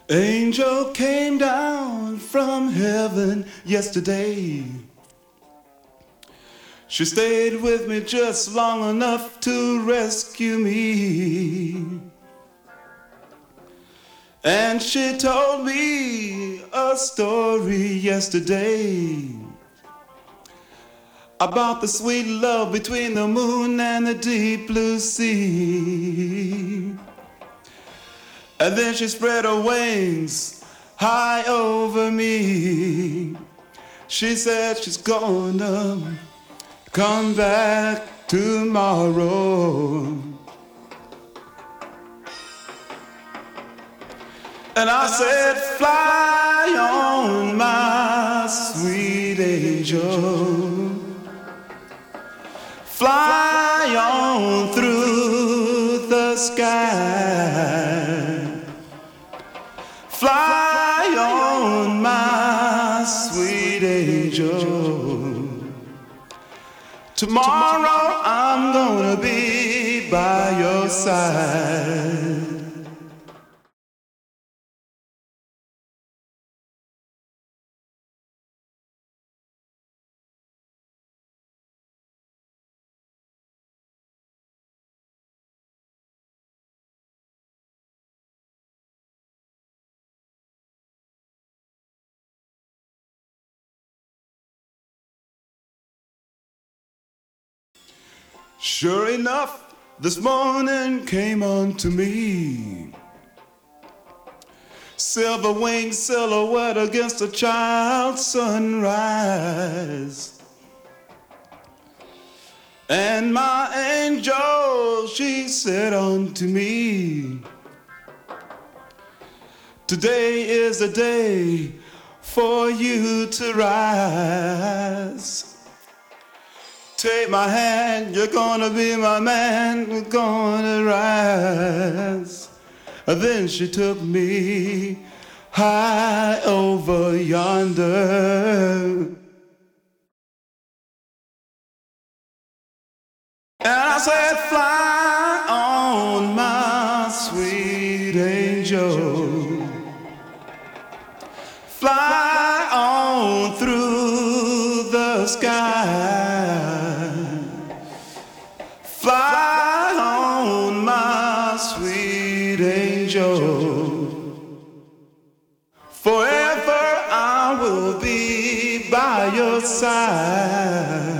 Angel came down from heaven yesterday. She stayed with me just long enough to rescue me. And she told me a story yesterday about the sweet love between the moon and the deep blue sea. And then she spread her wings high over me. She said she's gonna come back tomorrow. And I said, fly on, my sweet angel. Fly on through the sky. Fly on, my sweet angel. Tomorrow I'm gonna be by your side. Sure enough, this morning came unto me. Silver winged silhouette against a child's sunrise. And my angel, she said unto me, today is the day for you to rise. Take my hand, you're gonna be my man, we're gonna rise. And then she took me high over yonder. And I said, fly on, my sweet angel. Fly on through the sky. Fly on, my sweet angel. Forever I will be by your side.